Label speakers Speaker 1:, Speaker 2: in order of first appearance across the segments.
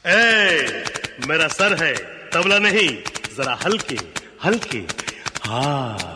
Speaker 1: मेरा सर है तबला नहीं, जरा हल्के हल्के। हाँ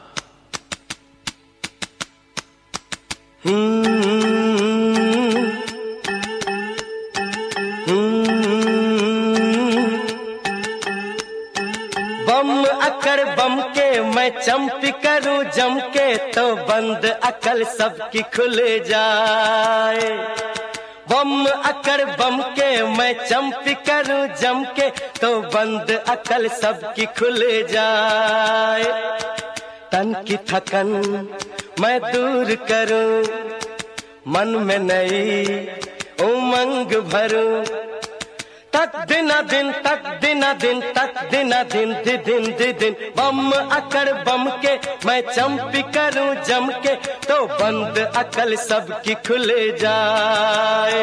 Speaker 2: बम अकड़ बम के मैं चंपी करूं जम के, तो बंद अकल सबकी खुल जाए। बम अकड़ बम के मैं चंपी करूं जम के, तो बंद अकल सबकी खुल जाए। तन की थकन मैं दूर करूं, मन में नई उमंग भरूं। तक दिना दिन तक दिना दिन तक दिना दिन दि दिन दि दिन। बम अकड़ बम के मैं चंपी करूं जम के, तो बंद अकल सबकी खुल जाए।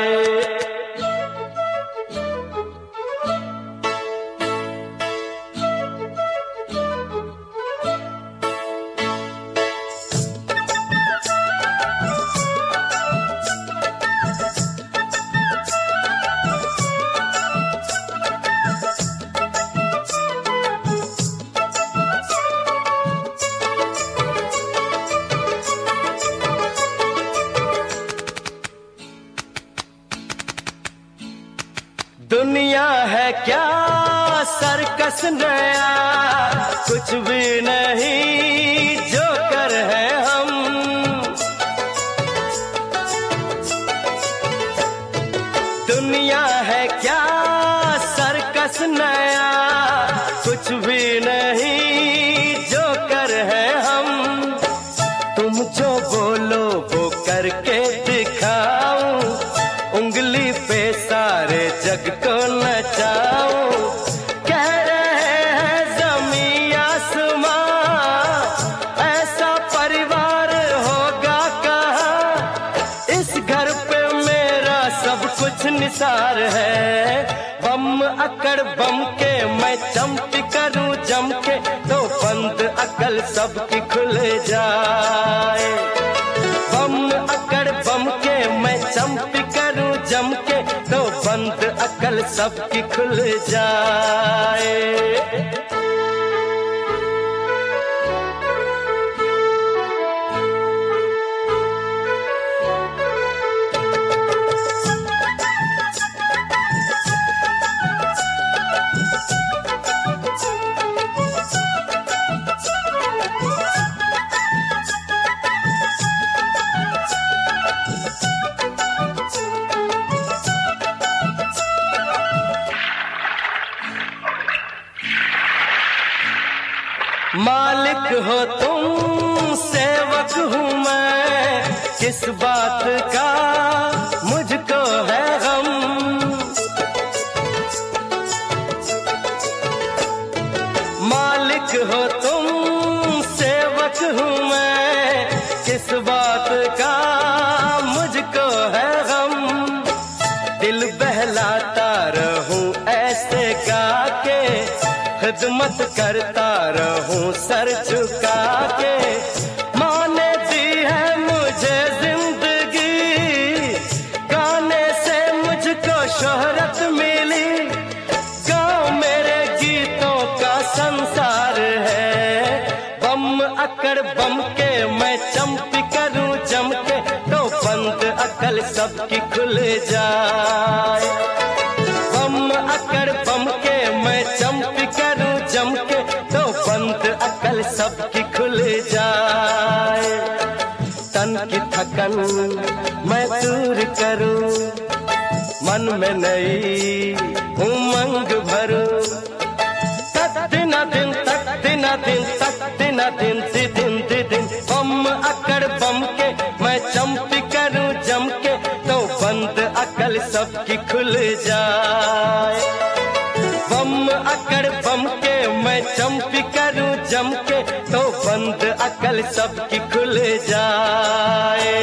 Speaker 2: दुनिया है क्या सर्कस नया, कुछ भी नहीं जोकर है हम। दुनिया है क्या सर्कस नया, कुछ भी नहीं जोकर है हम। तुम जो बोलो वो करके दिखाऊं, उंगली पे सारे जग को नचाऊं। कह रहे हैं ज़मीं आसमां, ऐसा परिवार होगा कहाँ। इस घर पे मेरा सब कुछ निसार है। बम अकड़ बम के मैं चंपी करूं जम के, तो बंद अकल सबकी खुल जाए। बम अकड़ बम के मैं चंपी करूं जम के, तो बंद अकल सबकी खुल जाए। मालिक हो तुम सेवक हूँ मैं, किस बात का मुझको है गम। मालिक हो तुम सेवक हूँ मैं, किस बात का मुझको है गम। दिल बहलाता रहूं ऐसे गा के, खिदमत करता रहूं सर झुका के। माँ ने दी है मुझे जिंदगी, गाने से मुझको शोहरत मिली। गाँव मेरे गीतों का संसार है। बम अकड़ बम के मैं चंपी करूं जम के, तो बंद अकल सबकी खुल जाए। बम अकड़ बम के मैं चंपी करूं जम के, तो बंद अकल सबकी खुल जाए। तन की थकन मैं दूर करूं, मन में नई उमंग भरूं। तक दिना दिन तक दिना दिन तक दिना दिन दि दिन दि दिन। बम अकड़ बम के मैं चंपी करूं जम के, तो बंद अकल सबकी खुल जाए। बम अकड़ बम के मैं चंपी करूं जम के, तो बंद अकल सबकी खुल जाए।